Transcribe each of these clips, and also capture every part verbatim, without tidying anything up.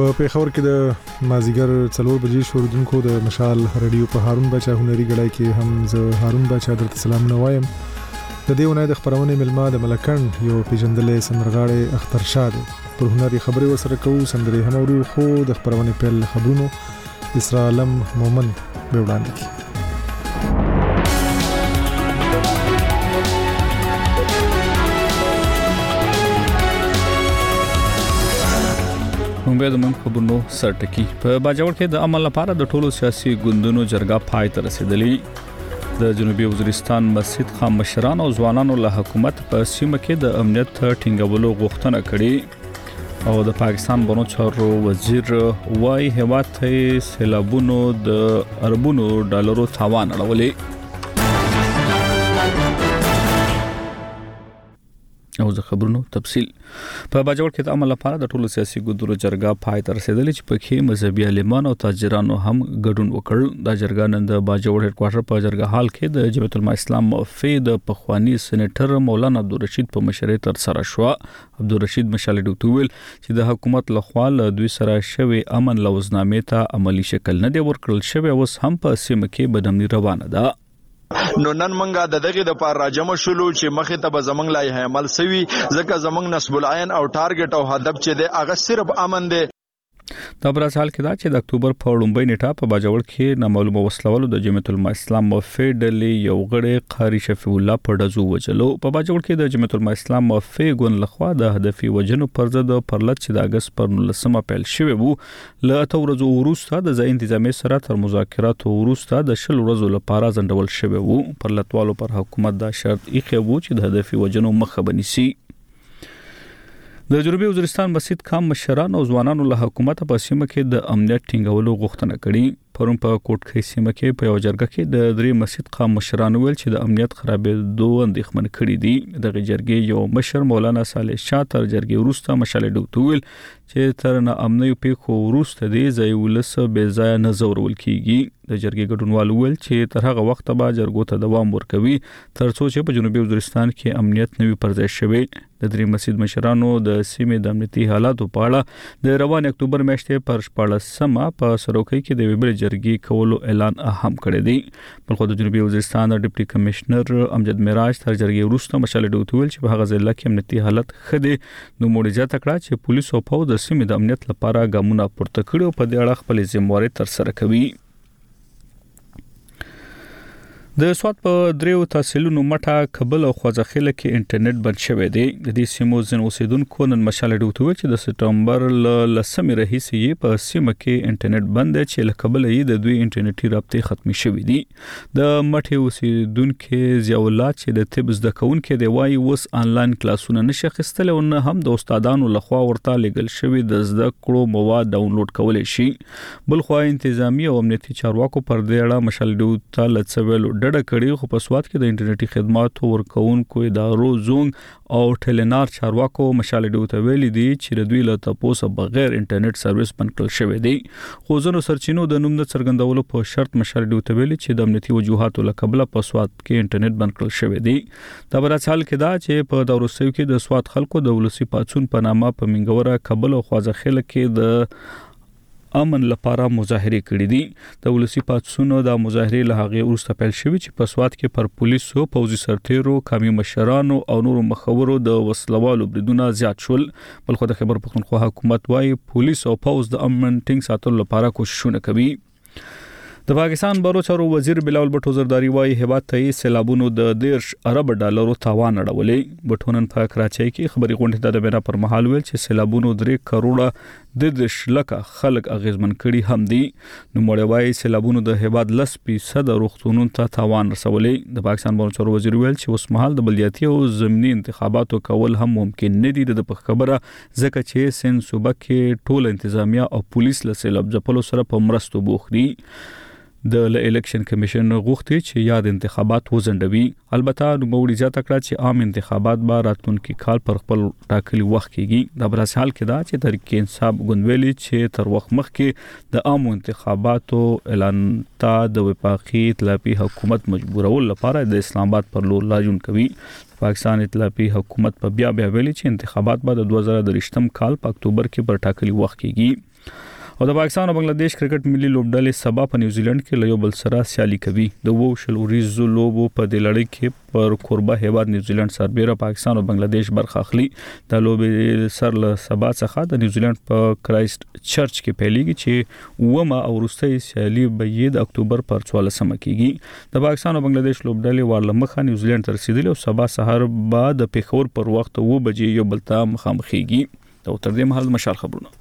په پیښور کې د مازیګر څلور بجې شوردونکو د مشال رادیو په هارون بچا هنري غړای کې هم زه هارون بچا درته سلام نه وایم. د دې ونې د خبرونه ملما د ملکن یو پیژندلې سندرغاړي اختر شاه پر هنري خبري وسره کوو سندري هم ورو خو د خبرونه په خبرونو اسرا علم مومن به وړاندې کی. موږ د من خبرونو سرټکی په باجوړ کې د عمل لپاره د ټولو سیاسي ګوندونو جرګه پای ته رسیدلې. د جنوبي وزیرستان مسجد خام مشران او ځوانانو له حکومت په سیمه کې د امنیت ټینګولو غوښتنه کړې او د پاکستان بنو چارو وزیر وايي هیواد ته سیلابونو د اربونو ډالرو تاوان اړولې. او د خبرونو تفصیل په باجوړ کې د عمل لپاره د ټولو سیاسي ګوندونو جرګه پای ته رسیدلې چې پکې مذهبي عالمان او تاجرانو هم ګډون وکړ. د جرګه نن د باجوړ هډ کوارټر په جرګه حال کې د جمعیت العلماء اسلام موفي د پخوانی سېنیټر مولانا عبدالرشید په مشرۍ تر سره شو. عبدالرشید مشال ډوټ ویل چې د حکومت لخوا له دوی سره شوی امن لوزنامې ته عملی شکل نه دی ورکړل شوی اوس هم په سیمه کې بدامني روانه ده. نو نن منګه د دغه د پار راجم شلو چې مخه ته به زمنګ لای عمل سوي ځکه زمنګ نسب العين او ټارګټ او هدف چې دی هغه صرف امن دی. د برازیل حال کې دا چې د اکتوبر په لومړۍ نیټه په باجوړ کې نامعلومه وسلوالو د جمعیت العلماء اسلام موفي ډلې یو غړی قاری شفیع الله په دزو وجلو. په باجوړ کې د جمعیت العلماء اسلام موفي ګوند لخوا د هدفي وجنو پر ضد پرلط چې د اگست پر نولسمه پیل شوی وو له اته ورځو وروسته د ځای انتظامی سره تر مذاکراتو وروسته د شل ورځو لپاره ځنډول شوی وو. پرلطوالو پر حکومت دا شرط ایښی وو چې د هدفي وجنو مخه بنسي. د جنوبي وزیرستان مسجد خام مشران او ځوانانو له حکومت په سیمه کې د امنیت ټینګولو غوښتنه کړې. پرون په کوټکۍ سیمه کې په یو جرګه کې د درې مسجد خام مشران ویل چې د امنیت خرابېدو اندېښمن کړي دي. د جرګې یو مشر مولانا صالح شاه تر جرګې وروسته مشال ډوټ ویل چې تر نه امنیت پیښو وروسته دی ځای ولس به ځای نه زورول کیږي. د جرګې ګډونوال ویل چې تر هغه وخت به جرګو ته دوام ورکوي تر څو چې په جنوبي وزیرستان کې امنیت نوي پرځای شوی. د درې مسجد مشرانو د سیمې د امنیتي حالاتو په اړه د روان اکتوبر میاشتې پر شپاړسمه په سروکۍ کې د ویبل جرګې کولو اعلان هم کړی دی. بلخو د جنوبي وزیرستان د ډیپټي کمشنر امجد معراج تر جرګې وروسته مشال ډوټ ویل چې په هغه ځای کې امنیتي حالت ښه دی. نو موړي تکړه چې پولیس او پوځ د سیمې د امنیت لپاره ګامونه پورته کړي او په دې اړه خپل ذمہواری تر سره کوي. د سواد په دریو تحصیلونو مټه کابل او خوځخیله کې انټرنیټ بند شوی دی. د دې سیمو ځین اوسیدونکو نن مشال ډوټ ویل چې د سپتمبر ل لسمې راهیسې په سیمه کې انټرنیټ بند دی چې له کابل یې د دوی انټرنیټي رابطې ختمي شوې دي. د مټه اوسیدونکو ضیاءالله چې د طب زده کوونکو دی وايي اوس انلاین کلاسونه نشي خستل او نه هم د استادانو لخوا ورته لګل شوی د زده کړو مواد ډاونلوډ کولای شي. بل خو انتظامی او امنیتي چارواکو پر دې اړه مشال ډوټ ته لڅویل ډډه کړي. خو په سواد کې د انټرنیټي خدماتو ورکوونکو ادارو زونګ او ټیلنار چارواکو مشال ډوټ ویلي دي چې د دوی له تاسو بغیر انټرنیټ سرویس بند کړل شوی دی. خو ځینو سرچینو د نوم د څرګندولو په شرط مشال ډوټ ویلي چې د امنیتي وجوهاتو له قبل په سواد کې انټرنیټ بند کړل شوی دی. د برازیل کې دا چې په داروسیو کې د سواد خلکو د ولسی پاتون په نامه په منګوره کابل او خوځخیله کې د امن لپاره مظاهره کړې دي. د ولسی پاتسونو د مظاهره له هغه وروسته پیل شوی چې په سواد کې پر پولیسو پوځي سرتیرو قومي مشرانو او نورو مخورو د وسلوالو بریدونه زیات شول. بل خو د خبر پښتونخوا حکومت وايي پولیس او پوځ د امن ټینګ ساتلو لپاره کوششونه کوي. د پاکستان بهرو چارو وزیر بلاول بټو زرداری وايي هیواد ته سیلابونو د دیرش ارب ډالرو تاوان اړولې. بټو نن په کراچۍ کې خبري غونډه د بنا پر مهال ویل چې سیلابونو درې کروڑه د دیرش لکه خلک اغیزمن کړي هم دي. نو مړ وايي سیلابونو د هیواد لس فیصد روغتونونو ته تاوان رسولې. د پاکستان بهرو چارو وزیر ویل چې اوس مهال د بلدیاتي او ضمني انتخاباتو کول هم ممکن نه دي. د خبره ځکه چې سن صوبه کې ټول انتظامیه او پولیس له سیلاب ځپلو سره په مرستو بوخت دي. د الیکشن کمیشن غوښتي چې یاد انتخابات وزندوي. البته نوموړي زیاته کړه چې عام انتخابات به راتلونکي کال پر خپل ټاکلي وخت کېږي. د برازیل کې دا چې تحریک انصاف ګوندویلي چې تر وخت مخکې د عام انتخاباتو اعلان ته د وفاقي ائتلافي حکومت مجبورول لپاره د اسلام آباد پر لور لاجون کوي. پاکستان ائتلافي حکومت په بیا بیا ویلي چې انتخابات به د دوه زره دریشتم کال په اکتوبر کې پر ټاکلي وخت کېږي. او د پاکستان او بنگلاديش کرکټ ملي لوبډلې سبا په نیوزیلند کې له یو بل سره سیالي کوي. د وو شل اوریزو لوبو په د لړۍ کې پر قربه هیواد نیوزیلند سربېره پاکستان او بنگلاديش برخه اخلي. د لوبې سر له سبا څخه د نیوزیلند په کرایسټ چرچ کې پیلېږي چې ومه او وروستۍ سیالي به د اکتوبر پر څوارلسمه کېږي. د پاکستان او بنگلاديش لوبډلې ورلمخه نیوزیلند ته رسیدلې او سبا سهار بعد د پیښور پر وخت و بجې یو بل ته مخامخېږي. دا تر دې مهال مشال خبرونه.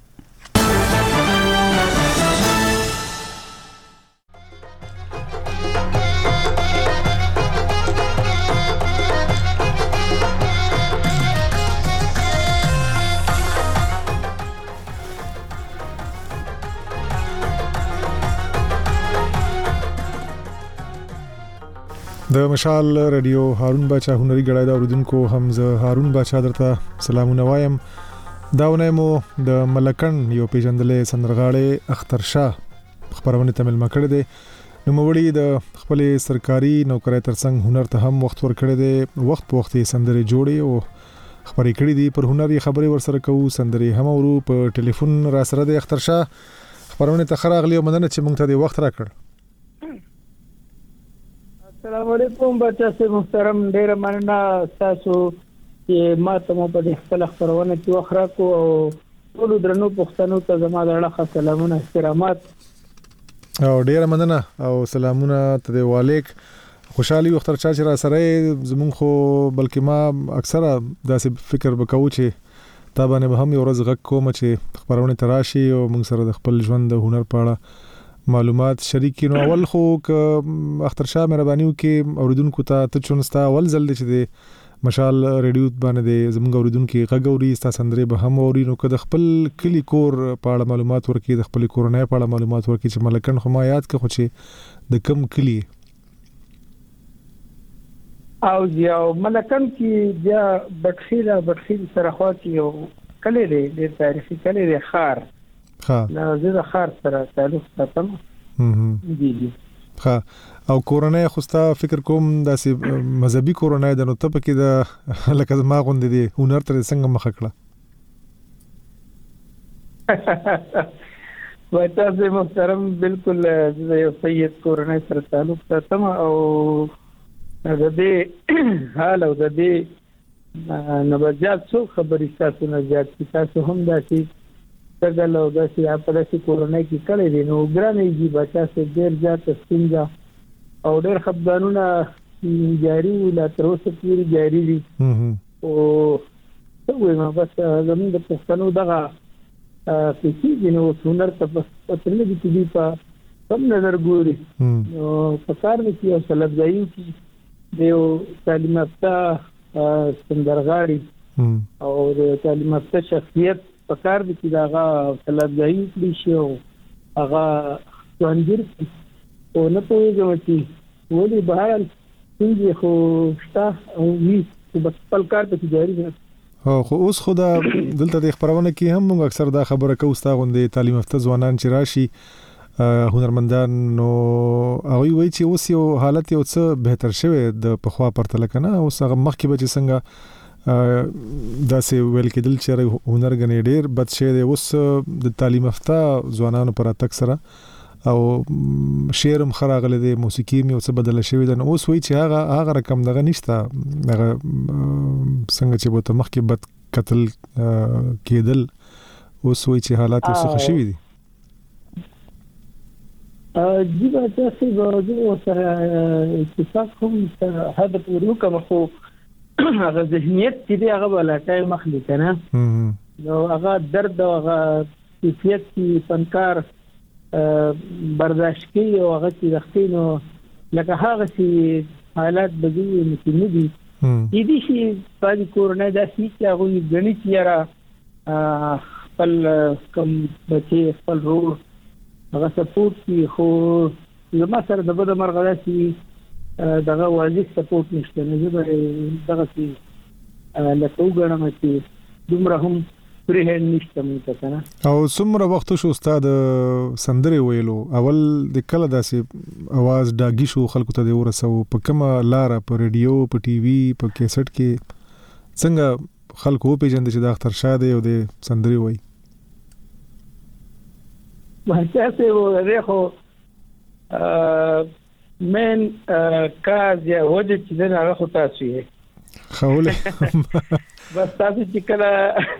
د مشال رادیو هارون باچا هنري غړای دا اوریدونکو حمزه هارون باچا درته سلامونه وایم. دا ونه مو د ملکن یو پیژندلې سندرغاړي اختر شاه خبرونه تمل مکړه دي. نو موري د خپل سرکاري نوکرۍ ترڅنګ هنر ته هم وخت ورکړی دی. وخت په وخت سندري جوړي او خبرې کړې دي. پر هنري خبرې ورسره کوو. سندري هم ورو په ټلیفون را سره د اختر شاه خبرونه ته خراغلی او مننه چې مونږ ته د وخت راکړ. السلام علیکم بچا سي محترم ډیر مننه تاسو چې ما ته مو په خپل خبرونه کې وخره کو او ټول درنو پښتنو ته زما د اړه سلامونه احترامات او ډیر مننه او سلامونه ته والیک. خوشحالي وختر چا چې را سره زمون خو بلکې ما اکثره داسې فکر وکاو چې تابانه به هم یو ورځ غږ کوم چې خبرونه تراشي او موږ سره د خپل ژوند د هنر په اړه معلومات شریک نو. اول خو ک اختر شاه مهربانيو کې اوریدونکو ته ته چونستا اول ځل چې د مشال ریډیو باندې زموږ اوریدونکو غږوري ستا سندري به هم اوري. نو که د خپل کلی کور په اړه معلومات ورکړي د خپل کورنۍ په اړه معلومات ورکړي چې ملکن خو ما یاد کړ خو چې د کم کلی او یو ملکن کې بیا بټخیله بټخیل سره خوا کې یو کلی دی د تاریخي کلی دی خار ها نو زه خار سره تعلق ساتم. هم جی جی ها او کورنۍ خوستا فکر کوم داسې مذهبي کورنۍ د نو ته پکې د لکه ما غوندې دي هنر تر څنګه مخ کړه. وای تاسو محترم بالکل یو سید کورنۍ سره تعلق ساتم او د دې حال او د دې نبضات څو خبرې تاسو نه زیات تاسو هم داسې څنګه له داسې په داسې کورنۍ کې کړی دی نو ګرانې جی بچا سره ډېر زیات ستونزه او ډېر خپګانونه جاری ولا تر اوسه پورې جاری دي. او څه وایم بس زموږ د پښتنو دغه چې نو هنر ته په ترنه کې دي په کوم نظر ګوري نو په کار کې یو سلبځایو کې دیو تعلیم یافته سندرغاړي او د تعلیم یافته شخصیت په کار دي چې داغه طلبګاهي کړی شي او هغه څنګه او نه پوهیږم چې ولې بهر څنګه خو شته او وی په خپل کار ته جاری دي. هو خو اوس خو دا دلته د خبرونه کې هم موږ اکثر دا خبره کوو ستا غوندې تعلیم یافته ځوانان چې راشي هنرمندان نو هغه وایي چې اوس یو حالت یو څه بهتر شوی د پخوا پرتله کنه اوس هغه مخکې به چې څنګه دا سه ویل کېدل چې هنر غنې ډېر بد شي دی. اوس د تعلیم یافته ځوانانو پر اتک سره او شعرم خراغله دی موسیقي مې اوس بدل شوی دی. اوس وایي چې هغه هغه رقم دغه نشته هغه څنګه چې بوته مخکې بد قتل کېدل اوس وایي چې حالات اوس ښه شوي دي. ا جی با تاسو به سره اتفاق کوم هدف ورو کوم خو هغه ذهنیت چې دی هغه بلاتای مخلي کنه نو هغه درد او هغه کیفیت کې فنکار برداشت کوي او هغه چې رښتینو لکه هغه چې حالات بدوي نه دي دي دي چې په کورونه داسې چې هغه غني چې خپل کوم بچي خپل رول هغه سپورټ کی خو زما سره د بده مرغه داسې دغه واضح سپورټ نشته نه زه دغه چې لکه وګڼم چې دومره هم پرې هند نشته مې کنه. او څومره وخت شو استاد سندري ویلو اول د کله داسې आवाज داګی شو خلکو ته ورسو په کومه لار په ریډیو په ټي وي په کیسټ کې څنګه خلکو پیژند چې د اختر شاه دی او د سندري وای. باچا سے وہ دیکھو من کاز یا وجه چې نه هغه خو تاسو یې خوله بس تاسو چې کله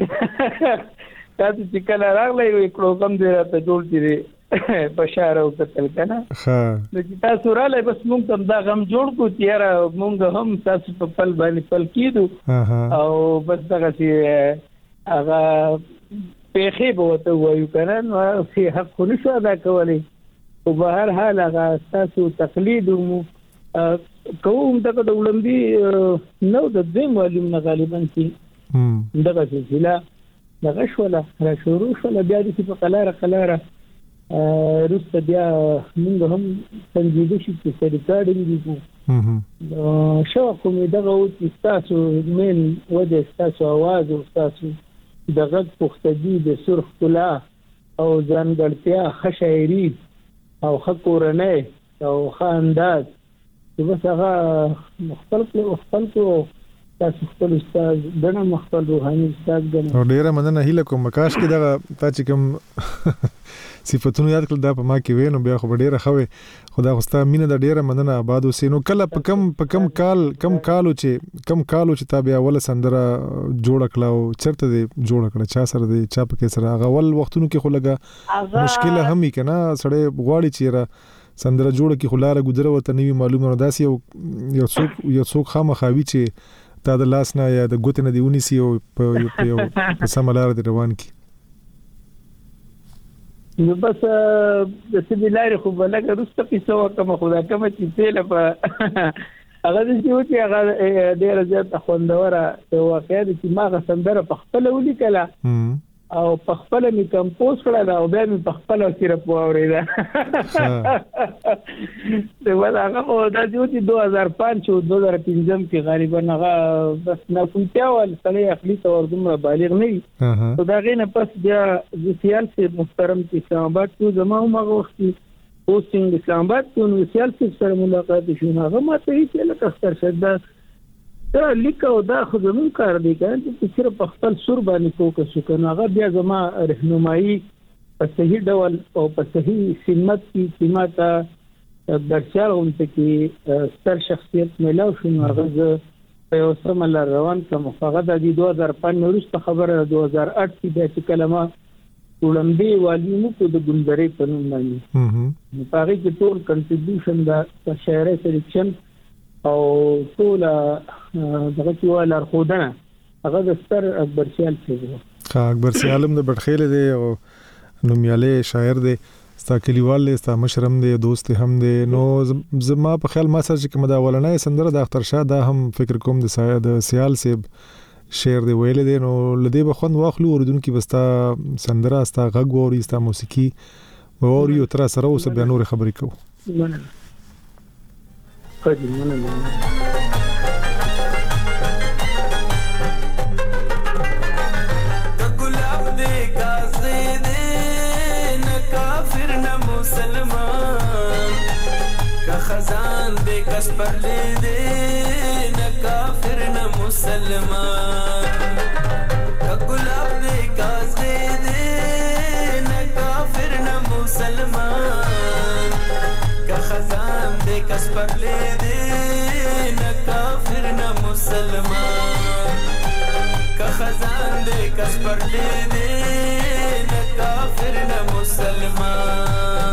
تاسو چې کله راغلی وي پروګرام دی راته جوړ کړي بشار او قتل کنه ها نو چې تاسو راغلی بس موږ هم دا غم جوړ کو تیار موږ هم تاسو په پل باندې پل کیدو او بس دغه چې هغه پیخي به وته وایو کنه نو په حق خو نشو ادا کولی او په هر حال هغه تاسو تقلید مو کوم دغه د ولندي نو د دې معلوم نه غالبا چې دغه سلسله دغه شوله را شروع شوله بیا د په قلاره قلاره روسته بیا موږ هم څنګه شي چې ریکارډینګ دي شو کوم دغه او چې تاسو من وجه تاسو आवाज او تاسو دغه پختګي د سرخ کلا او ځانګړتیا خشایری او خکورنه او خانداز چې بس هغه مختلف مختلف تاسو خپل استاد دنه مختلف روحاني استاد ګڼي او ډیره مننه هیله کوم مکاش کې دغه تا چې کوم صفاتونه یاد کړل دا په ما کې وینو بیا خو ډیره خوي خدا خوستا مینه د ډیره مننه آباد وسینو کله په کم په کم کال کم کالو چې کم کالو چې تا بیا ول سندره جوړ کړو چرته دی جوړ کړ چا سره دی چا په کې سره هغه ول وختونو کې خو لګا مشکله هم یې کنه سړی غواړي چې را سندره جوړ کې خلاره ګذره وته نیوی معلومه نه داسي یو څوک یو څوک خامخاوي چې تا د لاس نه یا د ګوت نه دیونی سی او په یو په سملار دی روان کی نو بس د سې لارې خو بلګه رسته پیسو کوم خدا کوم چې تل په هغه د چې هغه ډیر زیات خوندوره واقعیا چې ما غسندره په خپل ولیکله او په خپل می کمپوز کړل او بیا می په خپل سره پوریدا د ولاغه او د دې دوه هزار پنځه او دوه هزار پنځه کې غالبا هغه بس نه کومتیا ول سړی خپل تور دومره بالغ نه او دا غینه پس بیا د سیاسي محترم چې اسلام آباد کو زمو مغه وخت پوسټینګ اسلام آباد کو نو سیاسي سره ملاقات شو هغه ماته یې لکه ستر شد دا لیکو دا خو زمون کار دی کنه چې صرف په خپل سور باندې فوکس وکړو هغه بیا زما رهنمایي په صحیح ډول او په صحیح سمت کې سماته درشال اونته کې ستر شخصیت ملاو شو هغه په اوسم الله روان کوم هغه د دوه هزار پنځه وروسته خبره دوه هزار اته کې د کلمه ولندي والیمو کو د ګلدرې په نوم باندې په هغه کې ټول کنټریبیوشن د شاعري سلیکشن او ټول دغه چې ولا خودنه هغه د ستر اکبر سیال څخه ها اکبر سیالم د بټخیل دی او نومیاله شاعر دی ستا کلیوال دی ستا مشرم دی دوست هم دی نو زما په خیال ما سره چې کوم دا ولنه سندره د اختر شاه دا هم فکر کوم د سایه د سیال سیب شعر دی ویل دی نو لدی به خوند واخلو اوردونکو بستا سندره ستا غږ ووري ستا موسیقي ووري او تر سره اوس بیا نور خبرې کوو مننه قدیم مننه خزان دے کس پر لے دے نہ کافر نہ مسلمان کا گلاب دے کازے دے نہ کافر نہ مسلمان کا خزان دے کس پر لے دے نہ کافر نہ مسلمان کا خزان دے کس پر لے دے نہ کافر نہ مسلمان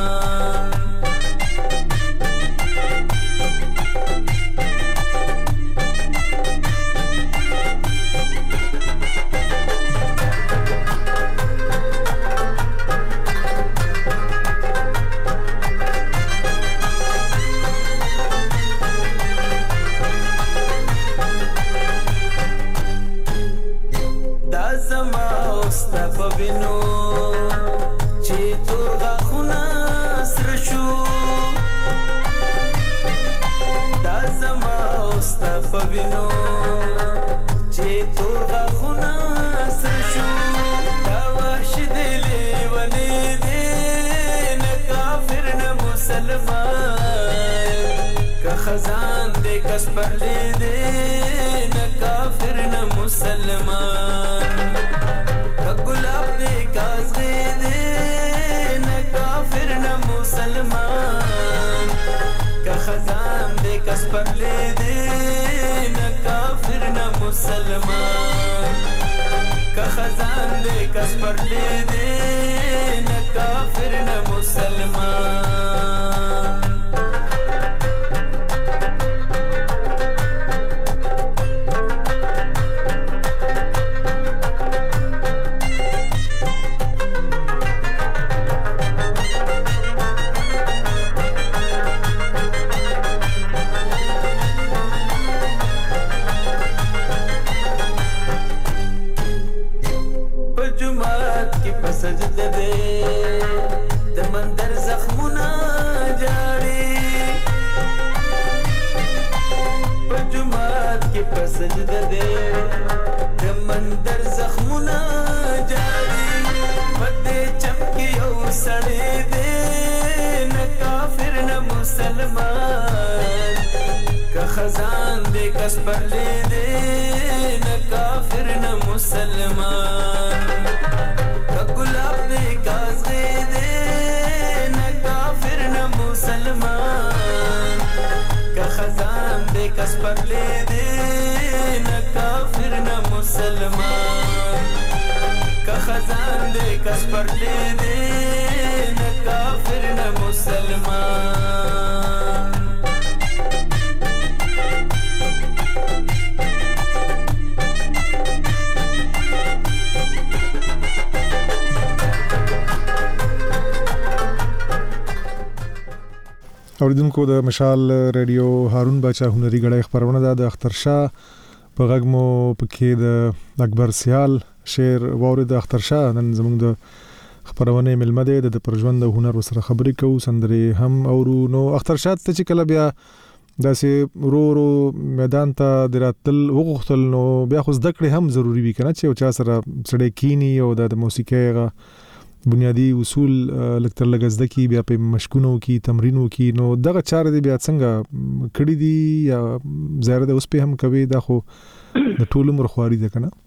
خزان دے کس پر لے دے نہ کافر نہ مسلمان کا گلاب دے کازغے دے نہ خزان دې کس پرلې دې نه کافر نه مسلمان که خزان دې کس پرلې دې نه کافر نه مسلمان سجده دے د مندر زخمونه جاړي په جمعات کې په سجده دے د مندر زخمونه جاړي په دې چمکي او سړې دے نه کافر نه مسلمان که خزان دې کس پرلې دے نه کافر نه مسلمان گلاب دے کازغے دے نہ کافر نہ مسلمان کا خزان دے کس پرلے دے نہ کافر نہ مسلمان کا خزان دے کس پرلے دے نہ کافر نہ مسلمان اوریدونکو د مشال ریډیو هارون باچا هنري غړی خبرونه ده د اختر شاه په غږمو پکې د اکبر سیال شعر ووري د اختر شاه نن زموږ د خبرونه ملمده د پرژوند د هنر سره خبرې کوو سندري هم اورو نو اختر شاه ته چې کله بیا داسې ورو ورو میدان ته دراتل وغوښتل نو بیا خو زده کړې هم ضروری وي کنه چې چا سره سړی کینی او د موسیقي بنیادی اصول لکتر لګزده کی بیا په مشکونو کی تمرینو کی نو دغه چار دی بیا څنګه کړی دی یا زیاده اوس په هم کوي دا خو د ټول عمر خواري ده کنه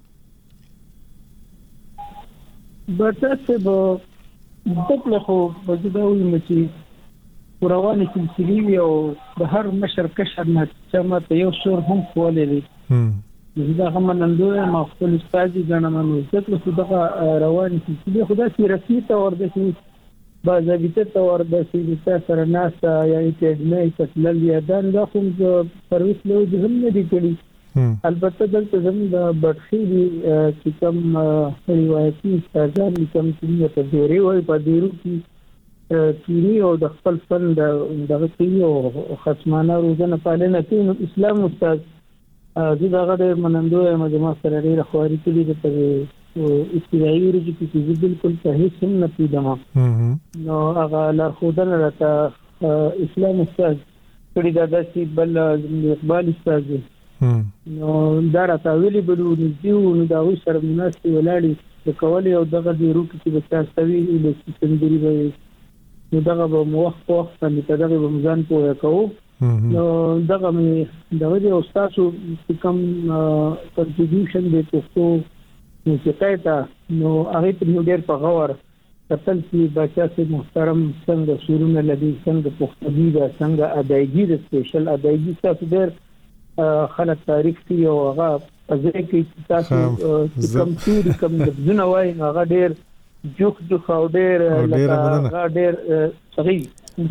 برته به دغه خو بجداوی مچی روانه سلسله او د هر مشر کشر نه چې ماته یو شور هم خولې دي دا هم نندوه ما خپل استاد غنمنو ځکه چې دغه رواني سلسله خدا سي رسمي تور د شي باضابطه تور د شي د سره ناس یا اکیډمي تسلل یا دا کوم سرویس له هم نه دي کړی البته دلته زموږ د بټخي چې کوم روایتي استادان کوم چې په ډیری وای په ډیرو کې کینی او د خپل فن دغه کینی او خصمانه روزنه پالنه کوي اسلام استاد زه دغه د منندوی مجمع سره ډیره خواري کړې ده په استوایي ورځ کې چې بالکل صحیح سم نه پیدم نو هغه لار خودنه راته اسلام استاد کړي دا داسې بل اقبال استاد نو دا راته ویلي بلو نږدې نو دا وي سره مناسب ولاړې د کولې او دغه د روکې چې به تاسوي د سندري به نو دغه به موخ په وخت باندې دغه به مزان پوهه کوو نو دغه مې دغه د استادو کوم کنټریبیوشن د پښتو موسیقۍ ته نو هغه په ډېر په غور کتل چې بچا سي محترم څنګه شروع لدی څنګه پښتو دی څنګه ادایګي د سپیشل ادایګي تاسو ډېر خلک تاریخ دی او هغه ځکه چې تاسو کوم تیری کوم د جنوای هغه ډېر جوخ جوخ او ډېر هغه ډېر صحیح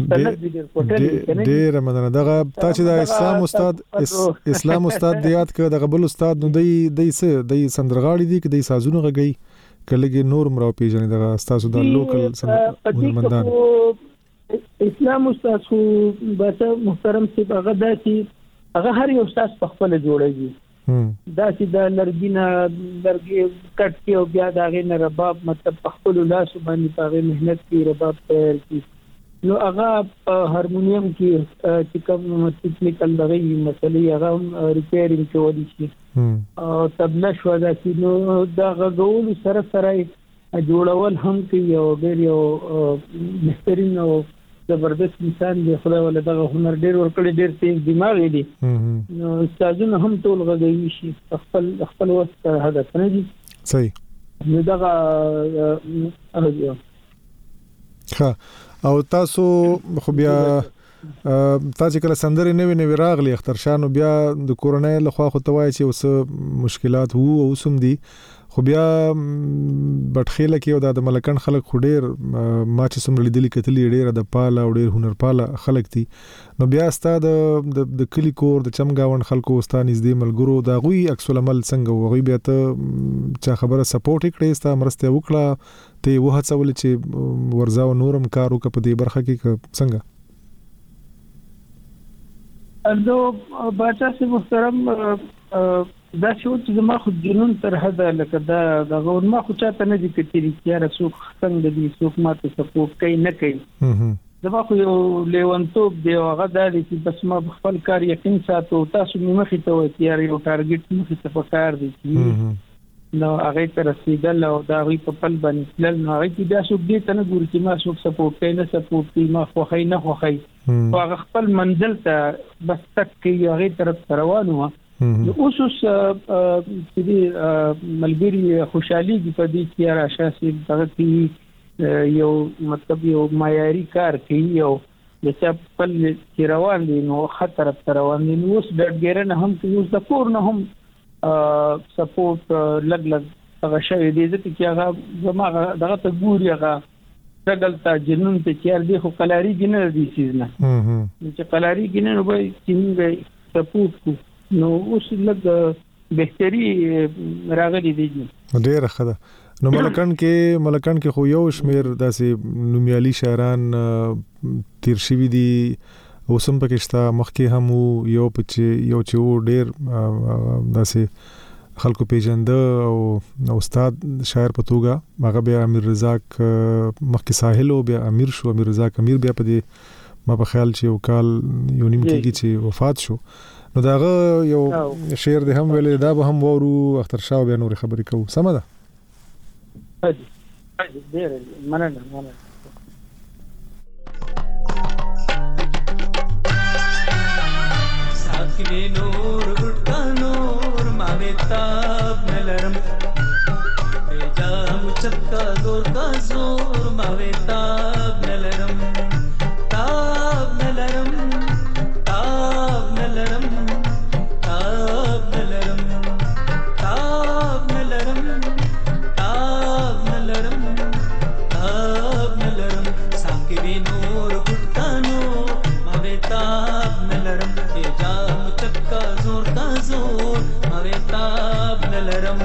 ډېر مننه دغه تا چې د اسلام استاد اسلام استاد دیات ک د غبل استاد نو دی دی څه دی سندرغاړي دي ک دی سازونه غږی کلهګي نور مرو پیژنې دغه استاد د لوکل سندرمندان اسلام استاد خو بس محترم چې هغه داسي هغه هر یو استاد په خپل جوړیږي داسي د لرګینا لرګي کټ کې او بیا دغه نه رباب مطلب په خپل لاس باندې په مهنت کې رباب تیار کی نو هغه هارمونیم کې چې کوم ټیکنیکل دغه مسلې هغه ریپیرینګ کوي شي او تبله شو دا چې نو دا غوول سره سره جوړول هم کوي او ډېر یو بهترین او زبردست انسان دی خدای ول دغه هنر ډېر ورکړي ډېر تیز دماغ دی نو استادونه هم ټول غوي شي خپل خپل وخت هدف نه دي صحیح نو دغه ها او تاسو خو بیا تا چې کله سندرې نوې نوې راغلي اختر شانو بیا د کورونای له خوا خو توای چې اوس مشکلات وو او سم دي خو بیا بټخېله کې او د ملکن خلک خډیر ما چې سم لیدلې کتلې ډېر د پاله او ډېر هنر پاله خلک دي نو بیا ستاد د کلی کور د چمګاون خلکو استاد نږدې ملګرو دا غوي عکس العمل څنګه وغوي بیا ته چا خبره سپورټ کړې ستا مرسته وکړه ته وهڅول چې ورزا او نورم کارو ک په دې برخه کې څنګه اردو باچا سي محترم دا شو چې ما خو جنون تر حد لکه دا د غون ما خو چاته نه دي کتلی چې رسوک څنګه دي څوک ماته سپورټ کوي نه کوي دا خو یو لیونتوب دی هغه د دې بس ما خپل کار یقین ساتو تاسو مخې ته وتی یو ټارګټ مخې ته پکار دي نو هغه تر رسیدل او دا غي په پل باندې تل نو هغه کې بیا څوک دې ته ګور چې ما څوک سپورټ کوي نه سپورټ کوي ما خو هي نه خو هي هغه خپل منزل ته بس تک کې هغه طرف روانو نو اوس چې دې ملګری خوشحالي په دې کې راشاسي دغه کې یو مطلب یو معیاري کار کوي یو د خپل کې روان دي نو خطر تر روان دي نو اوس ډډګرنه هم کې اوس د کور نه هم سپورټ لګ لګ هغه شوی دی چې هغه زما دغه ته ګوري هغه دغلطه جنون ته چیر دی خو قلاری ګنه دي سیز نه چې قلاری ګنه نو به څنګه سپورټ کو نو اوس لګ بهتري راغلي دي ډېر ښه نو ملکن کې ملکن کې خو یو شمیر داسې نومیالي شاعران تیر شوی دي اوسم پکشتا مخکې هم یو پچ یو چې ډېر داسې خلکو پیژنده او استاد شاعر په توګه هغه بیا امیر رزاق مخکې ساحل او بیا امیر شو امیر رزاق امیر بیا په دې ما په خیال چې یو کال یو نیم کېږي چې وفات شو نو داغه یو شعر د هم ویلې دا به هم وورو اختر شاه بیا نور خبرې کوو سمه ده ډېر مننه مننه ساکینه نور ګټا نور ماوي تاب نلرم جام چکا دور کا زور ماوي تاب نلرم تاب نلرم تاب نلرم تاب نلرم تاب نلرم تاب نلرم تاب نلرم ساکینه نور ګټا نور ماوي تاب نلرم جام چکا زور کا زور ماوي تاب نلرم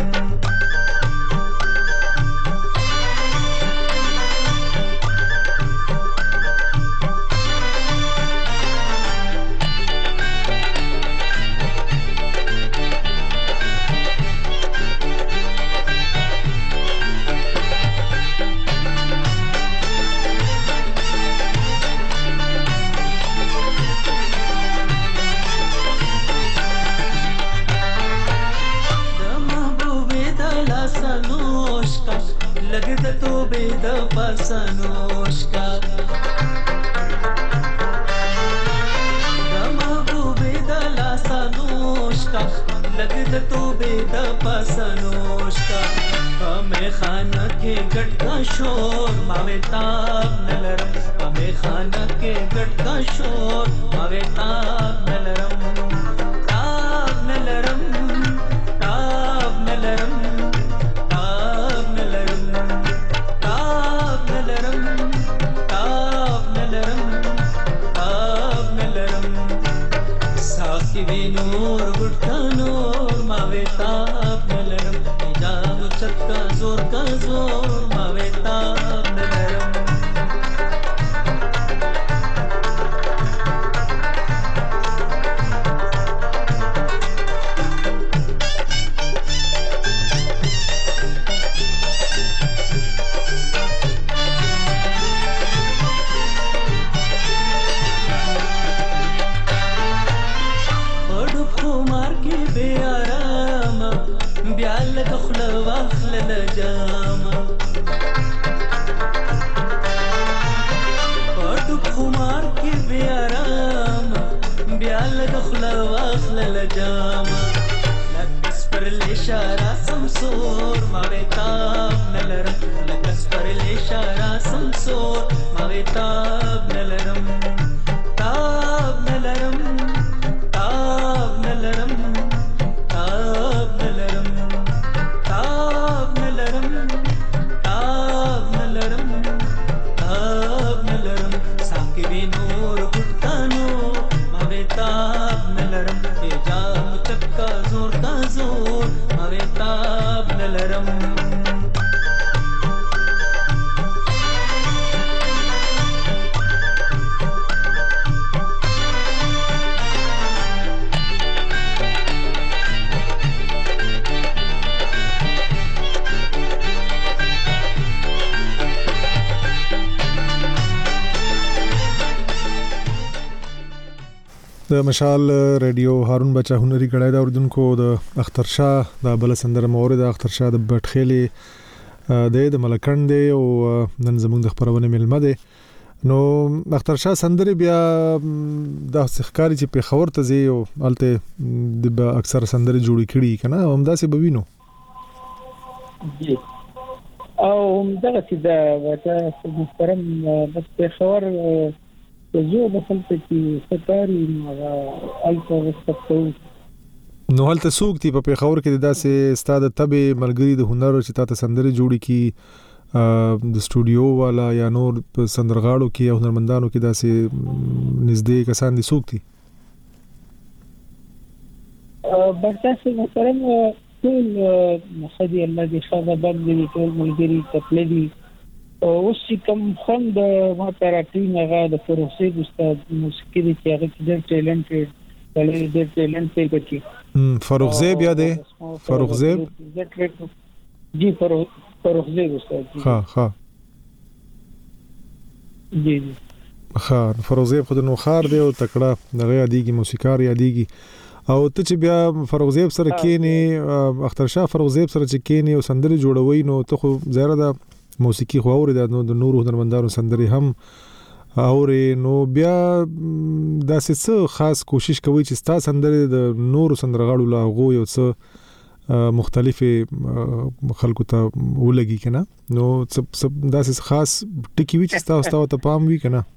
लगता तो बेद पसनोशका गमगु बेद लासनोशका लगता तो बेद पसनोशका हमें खाना के गट का शोर मावे ताब नलरम हमें खाना के गट का शोर मावे ताब नलरम ताब नलरम ताब नलरम नूर गुट्टा नूर मावे ताब नलरम जाम चक्का जोर का जोर मावे ताब नलरम تاب نلرم ایجاب تکا زور تا زور اوی تاب نلرم د مشال ریډیو هارون بچا هنري غړای دا اردوونکو د اختر شاه د بل سندره مورد اختر شاه د بټخېلي د د ملکند او نن زموږ د خبرونه ملمه ده نو اختر شاه سندره بیا د ښکاری چې په خبر ته زی او الته د اکثر سندره جوړی کړي کنه همدا سه بوینو جی او همدا چې دا محترم بس په خبر زه به خپل چې ستاري نو الته وسپتو نو هلته سوق دی په خبر کې داسې استاد تبه ملګری د هنر چې تاسو سندره جوړی کی د سټوډیو والا یا نور په سندرغاړو کې او هنرمندانو کې داسې نږدې کسان دي سوق دي بس تاسو محترم ټول مخدي الله دې خبر باندې ټول ملګری خپل دي اوس کوم خوند ما ترټین هغه د فروسي استاد موسیقي چې هغه ډېر ټیلنټډ ډېر ډېر ټیلنټډ کوي ام فاروق زیب یاد دی فاروق زیب جی فاروق فاروق زیب استاد ها ها جی ها فاروق زیب خو د نوخار دی او تکړه دغه یادېږي موسیقار یادېږي او ته چې بیا فاروق زیب سره کېنی اختر شاه فاروق زیب سره چې کېنی او سندره جوړوي نو ته خو زیره ده موسیقي خو اوري د نورو هنرمندانو سندري هم اوري نو بیا داسې څه خاص کوشش کوي چې ستا سندري د نورو سندرغاړو لا غو یو څه مختلفه خلکو ته ولګي کنه نو داسې خاص ټکی وی چې تاسو ته ته پام وی کنه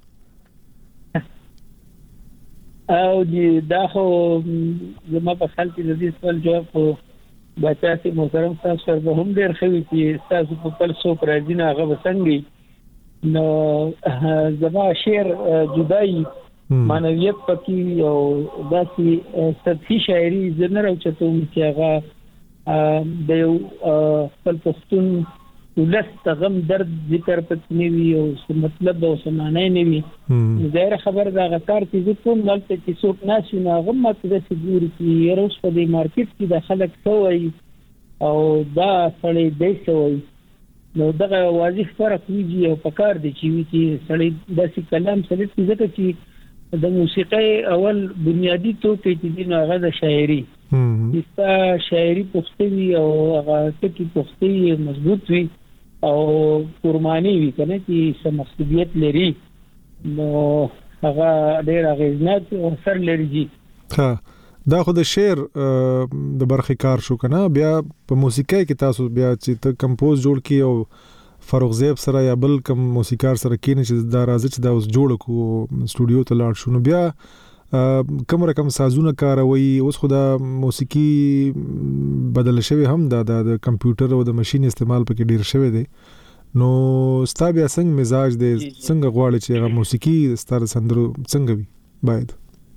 او دا خو زما په خپل کې د دې سوال جواب بچاسي محترم تاسو سره هم ډیر خوي چې تاسو په خپل سو پرځینه هغه وسنګي نو زما شعر جدای معنویت پکې او داسي سطحي شاعري زنه راوچته چې هغه د یو خپل پښتون ولست غم درد ذکر پکې وی او مطلب او سمانه نه وی ظاهر خبر دا غکار چې کوم ملته چې څوک ناشي نه غم ماته د سګوري چې روز په دې مارکیټ کې د خلک سوي او دا سړی دی سوي نو دا واضح فرق ویږي او پکار دی چې وی چې سړی داسې کلام سره ځکه چې د موسیقي اول بنیادی توګه چې دی نو هغه د شاعري چې شاعري پختوي او هغه ټکی پختوي مضبوط وي او قرباني وي کنه چې سم مسؤلیت لري نو هغه ډېر اغیزناک او سر لري ها دا خو د شعر د برخې کار شو کنه بیا په موسیقۍ کې تاسو بیا چې ته کمپوز جوړ کی او فاروق زیب سره یا بل کم موسیقار سره کینې چې دا راځي چې دا اوس جوړ کو سټوډیو ته لاړ شو نو بیا کوم رقم سازونه کاروي اوس خو دا موسیقي بدل شوی هم دا د کمپیوټر او د ماشين استعمال پکې ډیر شوی دی نو ستا بیا څنګه مزاج دی څنګه غواړي چې هغه موسیقي ستاره سندرو څنګه وي باید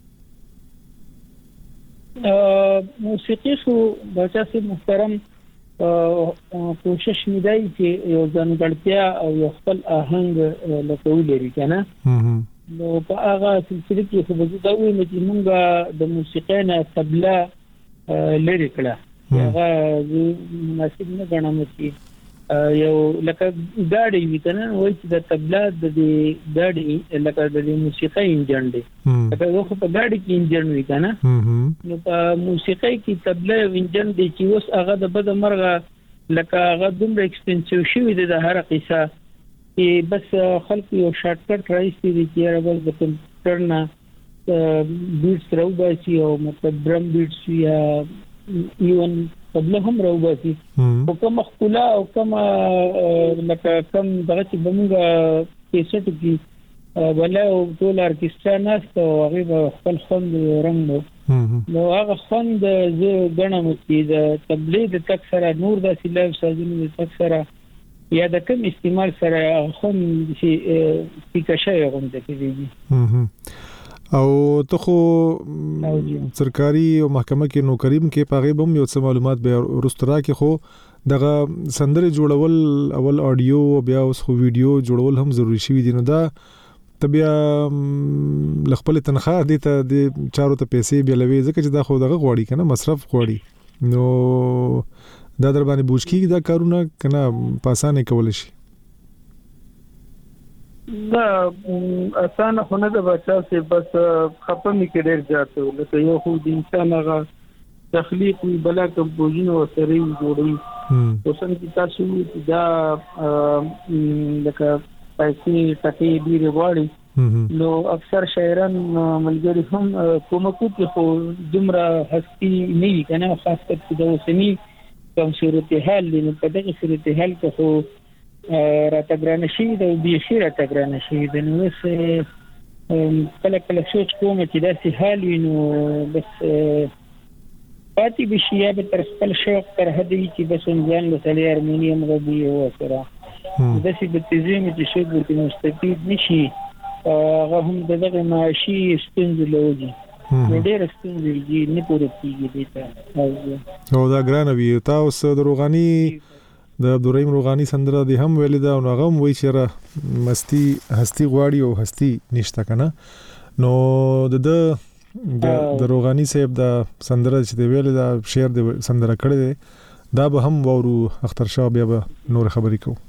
موسیقي خو بچاسي محترم کوشش مې دی چې یو ځانګړتیا او یو خپل آهنګ لټول لري کنه نو په هغه سلسله کې خو به دا وایي چې موږ د موسیقۍ نه طبله لري کړه هغه مناسب نه ګڼم چې یو لکه ګاډي وي کنه وایي چې د طبله د ګاډي لکه د موسیقۍ انجن دی لکه یو په ګاډي کې انجن وي کنه نو په موسیقۍ کې طبله انجن دی چې اوس هغه د بد مرغه لکه هغه دومره ایکسپنسیو شوی دی د هر قصه چې بس خلک یو شارټ کټ راځي چې راول د کمپیوټر نه بیټس راوباسي او مطلب ډرم بیټس یا ایون طبله هم راوباسي او کوم خپله او کوم لکه کوم دغه چې بمونګه کیسټ کې ولا ټول ارکسترا ناست او هغه خپل خوند رنګ نو هغه خوند زه غنم چې د طبله د تک سره نور د سیلاب سازونو د تک سره یا د کوم استعمال سره خون چې سپیکر شوی غونډه کوي او ته خو سرکاري او محکمه کې نوکریم کې پاغه بم یو څه معلومات به ورسترا کې خو دغه سندره جوړول اول اډیو بیا اوس خو ویډیو جوړول هم ضروری شي دي نو دا تبیا لخپل تنخواه دي ته د چارو ته پیسې بیا لوي ځکه چې دا خو دغه غواړي کنه مصرف غواړي نو دا در باندې بوج کیږي دا کارونه کنه په اسانه کول شي دا اسانه خو نه ده بچا سي بس خپه می کې ډېر ځاتو لکه یو خو د انسان هغه تخلیق وی بلا کمپوزینو سره جوړي اوسن کی تاسو دا لکه پیسې ټکی ډېر غواړي نو اکثر شاعران ملګری هم کومکو کې خو دمرا هستی نه وي کنه خاص کر د اوسنی کوم صورتحال نو په دغه صورتحال کې خو راته ګرانه شي د بي راته ګرانه شي د نو څه کله کله سوچ کوم چې دا سي حال نو بس پاتې بشي به تر خپل شوق تر هدي چې بس ځان له تلي هارمونیم غوي او سره د سي د تیزیم چې شوق ورته مستفید نشي هغه هم دغه معاشي ستونزې لوي نو ډېر ستونزې دي نه پوره کیږي دته او دا ګرانه وي تاسو د روغاني د عبدالرحیم روغانی سندره دی هم ویل دا او هغه وایي چې مستی هستی غواړي او هستی نشته کنه نو د د روغانی صاحب دا سندره چې دی ویل دا شعر دی سندره کړی دی دا به هم وورو اختر شاه بیا به نور خبرې کوو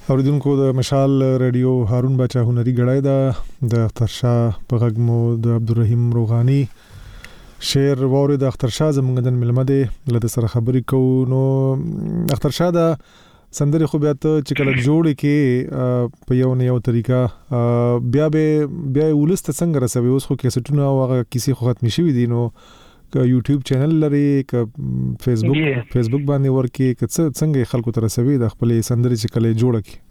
اوریدونکو د مشال رادیو هارون بچا هنري غړای دا د اختر شاه په غږ مو د عبدالرحیم روغانی شعر ووري د اختر شاه زمونږ د ملمده لته سره خبرې کو. نو اختر شاه دا سندري خو بیا ته چې کله جوړ کې په یو نه یو طریقه بیا به بیا ولست څنګه رسوي؟ اوس خو کیسټونه او هغه کیسې خو ختم شوي دي، نو ک یوټیوب چینل لري ک فیسبوک فیسبوک باندې ورکی ک څنګه خلکو ته رسوي د خپل سندري چې کله جوړ کی؟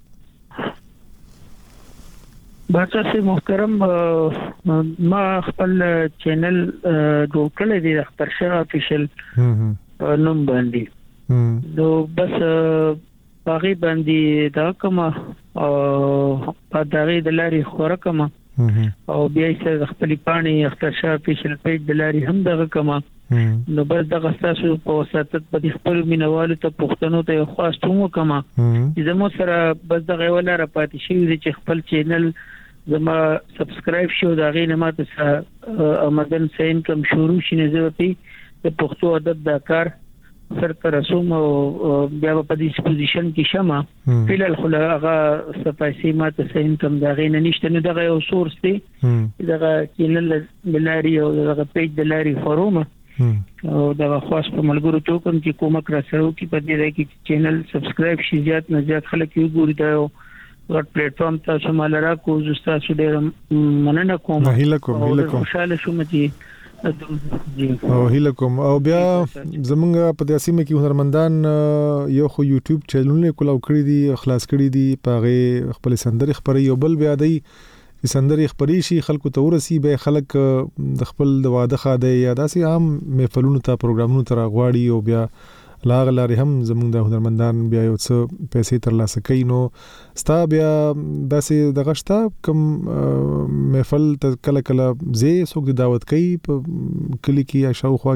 بچا سي محترم ما خپل چینل جوړ کړی دی اختر شاه افیشل نوم باندې، نو بس باغی باندې دا کومه او په دغه د لاري خور کومه او بیا یې خپل پانی اختر شاه افیشل پیج د لاري هم دغه کومه، نو بس دغه تاسو په وساتت په خپل مینوالو ته پښتنو ته خواستوم کومه چې زمو سره بس دغه ولا را پاتې شي چې خپل چینل زما سبسکرایب شو دا غي نه ماته سره آمدن سین کم شروع شي نه زوتی د پښتو ادب د کار سر تر رسوم او بیا په دې پوزیشن کې شمه فلل خلغه سپایسي ماته سین کم دا غي نه نشته، نو دغه یو سورس دی دغه چینل بلاري او دغه پیج بلاري فروم او دغه خاص په ملګرو ته کوم چې کومک را سره کی په دې کې چینل سبسکرایب شي زیات نه زیات خلک یو ګوري دا ورټ پلیټ فارم تاسو مال را کو زستا سو ډیر مننه کوم هیله کوم هیله کوم خوشاله شوم چې او هیله کوم. او بیا زمونږ په داسې مې کې هنرمندان یو خو یوټیوب چینلونه کولاو کړی دي خلاص کړی دي پاغه خپل سندري خبري یو بل بیا دی سندري خبري شي خلکو ته ورسي به خلک د خپل د واده خاده یا داسې عام محفلونو ته پروګرامونو ته راغواړي او بیا لاغ لاري هم زمونږ د هنرمندان بیا یو څه پیسې ترلاسه کوي. نو ستا بیا داسې دغه شته کوم محفل ته کله کله زی څوک د دعوت کوي په کلی کې یا شاوخوا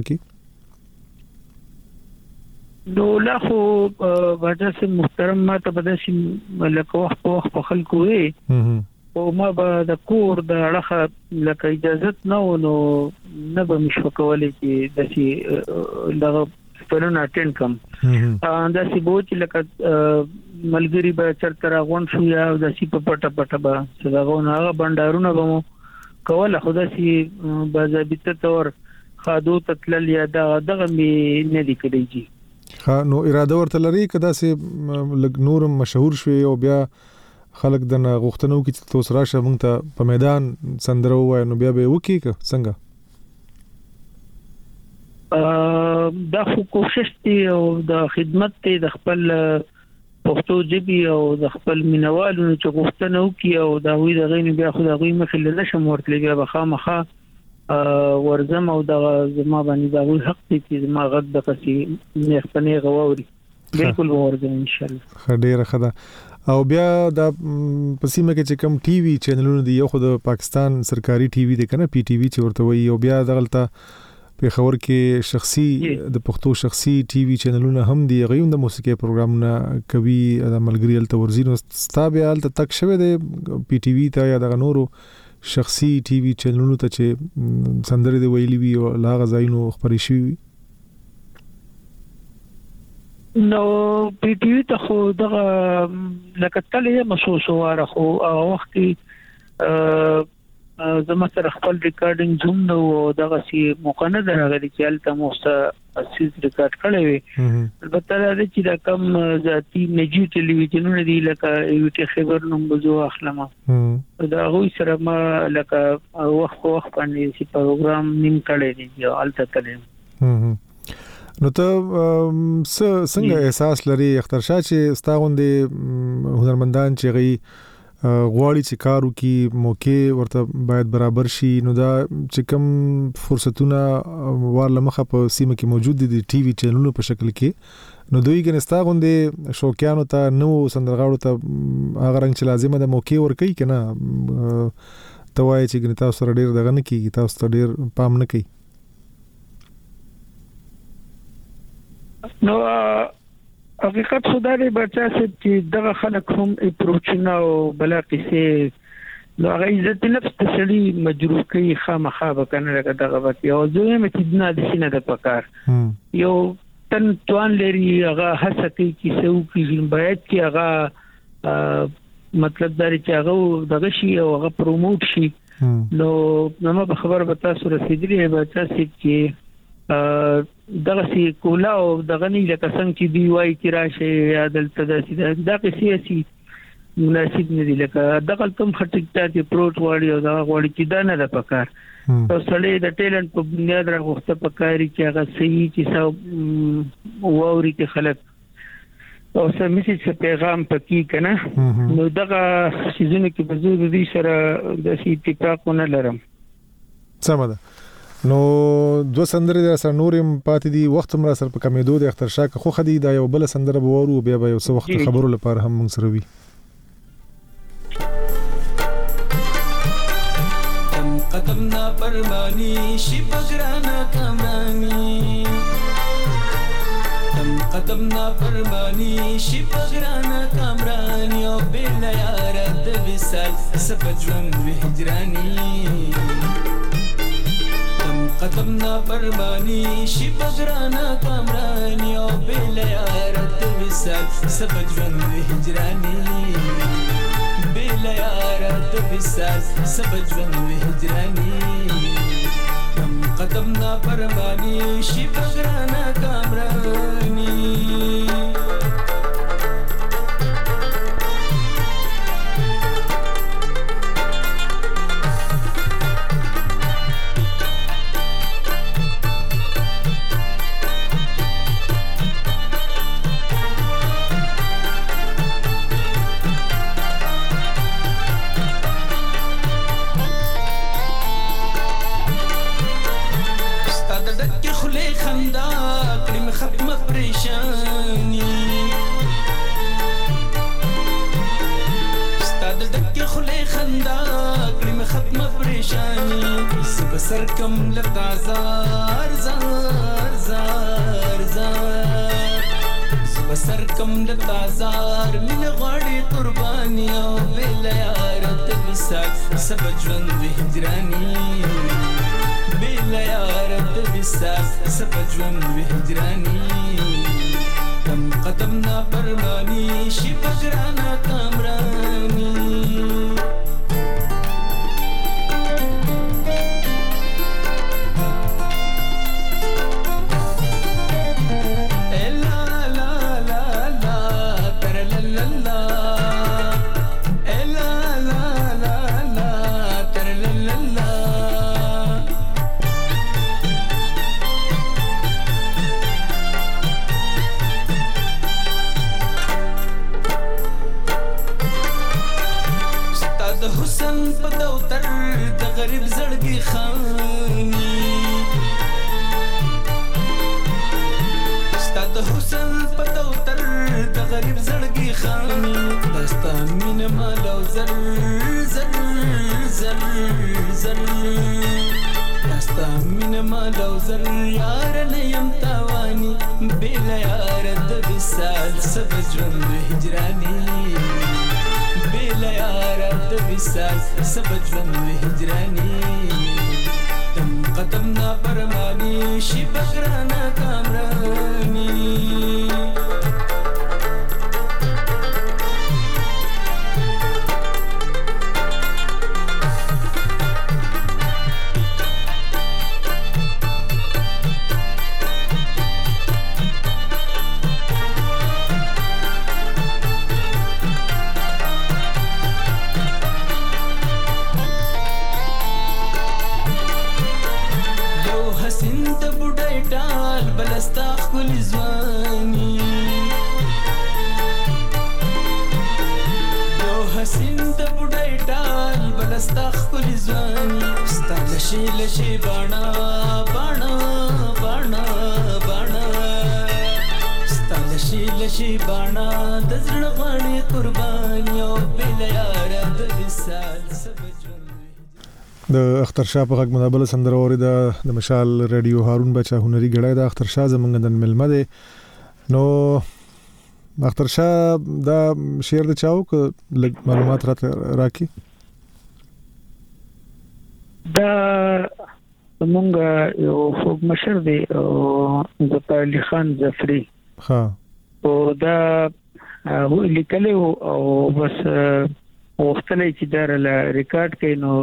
کې؟ نو لا خو وجه سي محترم ما ته بداسي لکه وخت په وخت په خلکو وي او ما به د کور د اړه لکه اجازه نه ونو نه به مشو کولای چې داسي دغه پرونه اټینډ کم دا سی بوچ لکه ملګری به چرته راغون شو یا د سی په پټه پټه به څنګه هغه بندارونه به کوله خدا سي باضابطه تور خادو تتل یا دغه می نه دی کړی جی. ها نو اراده ورته لري کدا سي لګ نور مشهور شوی او بیا خلک د غوښتنو کې توس راشه مونږ ته په میدان سندرو وای نو بیا به وکی څنګه؟ دا خو کوشش دی او د خدمت دی د خپل پښتو ژبې او د خپل مینوالو چې غوښتنه وکي او دا وی د غین بیا خو د غوی مخې له نشم ورتلې بیا بخامخه ورزم او د زما باندې دا وی حق دی چې ما غد د قصي نه غووري بالکل ورزم ان شاء الله. خډيره خدا. او بیا د پسیمه کې چې کم ټي وي چینلونه دی یو خو د پاکستان سرکاري ټي وي دی کنه پی ټي وي چې ورته وي او بیا دغلطه په خبر کې شخصي د پښتو شخصي ټي وي چینلونه هم دی غيوم د موسیقي پروګرامونه کوي د ملګری ال تورزینو ستابه ال تک شوه د پی ټي وي ته یا د نورو شخصي ټي وي چینلونو ته چې سندري دی ویلي وي او لا غزاینو خبري شي. نو پی ټي وي ته خو دغه لکه تلې محسوس واره خو وخت کې زما سره خپل ریکارډینګ زوم نو دغه سي مقنه درغلي چې الته موسه اساس ریکارډ کړی وي البته دا چې دا کم ذاتی نجی ټلویزیونونه دی لکه یو ټي خبر نوم بزو اخلمه دا غوي سره ما لکه وخت وخت باندې سي پروګرام نیم کړی دی الته کړی. نو ته څنګه احساس لري اختر شاه چې ستاغوندې هنرمندان چې غي غواړي چې کارو کې موقع ورته باید برابر شي نو دا چې کوم فرصتونه ورله مخه په سیمه کې موجود دي د ټي وي چینلونو په شکل کې نو دوی ګنستا غوندې شوقیانو ته نو سندرغاړو ته هغه رنګ چې لازمه د موقع ور کوي کنه توای چې ګنتا سره ډیر دغه نه کیږي تاسو ته ډیر پام نه کوي. نو حقیقت خدا دې بچا چې دغه خلک هم اپروچنا او بلا کیسه نو هغه عزت نفس ته سړي مجروح کوي خامخا به کنه لکه دغه وخت یو ځوی مې چې نه د سینه د پکار یو تن توان لري هغه هڅه کوي چې څو کې باید چې هغه مطلب دا چې هغه دغه شي او هغه پروموټ شي نو نو په خبر به تاسو رسیدلی به تاسو چې دغه سي کولا او دغه نه لکه څنګه چې دی وای چې راشه یا دلته د دغه سیاسي مناسب نه دي لکه دغه تم خټکتا چې پروت واړی او دغه واړی چې دا نه د پکار او سړی د ټیلنت په بنیاد راغوخته پکاري چې هغه صحیح چې سو ووري کې خلک او سم میسج پیغام پکې کنه نو دغه سيزونه کې په زور دي سره د سی اتفاقونه لرم سم ده نو دو سندره در سره نورم پاتې دي وخت مر سره په کمیدو د اختر شاک خو خدي دا یو بل سندره بورو بیا به یو څه وخت خبرو لپاره هم موږ سره وي قدمنا پرمانی شی پگرانا کامرانی تم قدمنا پرمانی شی پگرانا کامرانی او بیل یارد وسال سپجون وحجرانی تم قدمنا پرمانی شی پگرانا کامرانی او بیل یارد وسال سپجون وحجرانی بیل یارد وسال سپجون وحجرانی تم قدمنا پرمانی شی پگرانا کامرانی سرکم لتا زار زار زار زار زب سرکم لتا زار من غاړي قرباني او بل یارت وسات سب ژوند وهجراني بل یارت وسات سب ژوند وهجراني تم قدمنا پرمانی شي پګرانا کامرانی سبجون وهجراني تم قدمنا برماني شي بغرانا كامراني لشي بانا بانا بانا بانا ستلشي لشي بانا دزړ غړي قربانيو بل یار د وسال سبجون د اختر شاه په غږ مدابله سندره اوریده د مشال رادیو هارون بچا هنري غړای د اختر شاه زمونږ د ملمه ده نو اختر شاه دا شعر د چاو ک معلومات راکې دا موږ یو فوق مشر دی او ظفر علي خان ظفري ها او دا هو لیکلی او بس وختلې چې دا ریکارډ کړي نو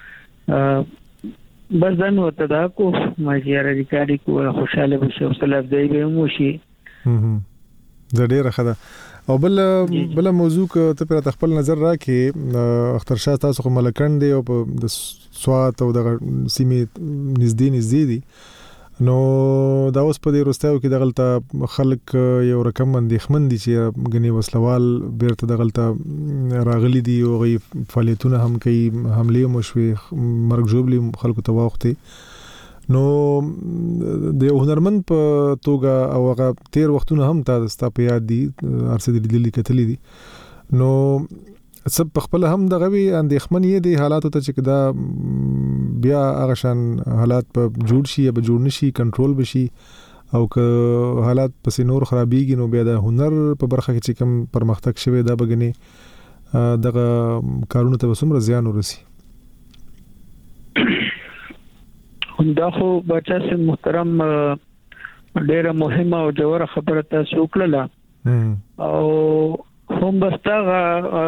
بس ځان وته دا کو ما یې ریکارډ کو خوشاله بشو سلام دی به مو شي د ډیره خدا او بل بل موضوع ته پر خپل نظر راکې اختر شاه تاسو کوم ملکن دی او د سوات او د سیمې نږدې نږدې دي نو دا اوس په دې روستاو کې دغلطه خلک یو رقم اندېښمن دي چې غني وسلوال بیرته دغلطه راغلي دي او غي فعالیتونه هم کوي حمله مشوي مرګ جوړلی خلکو ته واخته نو د هنرمند په توګه او هغه تیر وختونه هم تاسو په یاد دي ارسه دي دلی کتلې دي نو سب خپل هم دغه وی اندېښمن یې دي حالاتو ته چې دا بیا هغه شان حالات په جوړ شي یا به جوړ نشي کنټرول بشي او که حالات پس نور خرابېږي نو بیا د هنر په برخه کې چې کوم پرمختګ شوی دا بګنی دغه کارونه ته وسوم زیان ورسي دا خو بچا سي محترم ډیره مهمه او جوړه خبره تاسو وکړه او هم بستغه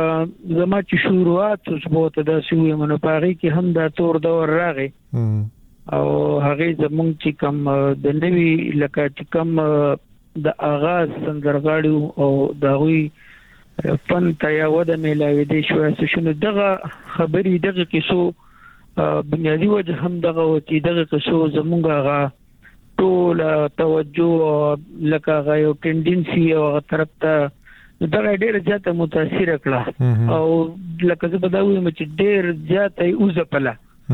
زما چې شروعات ثبوت د سوي منپاغي کې هم دا تور دور راغی او هغه زمونږ چې کوم د نوي لکه چې کوم د اغاز سندرغاړو او دغوی فن تیا وده ملاوي دي شو شنو دغه خبري دغه کیسو بنیادی وجه هم دغه وتی دغه کیسو زمونږ هغه ټول توجه لکه هغه یو ټندنسي او طرف ته دا ډېر زیاته متاثر کړه او لکه زه په دا وایم چې ډېر زیاته اوزپله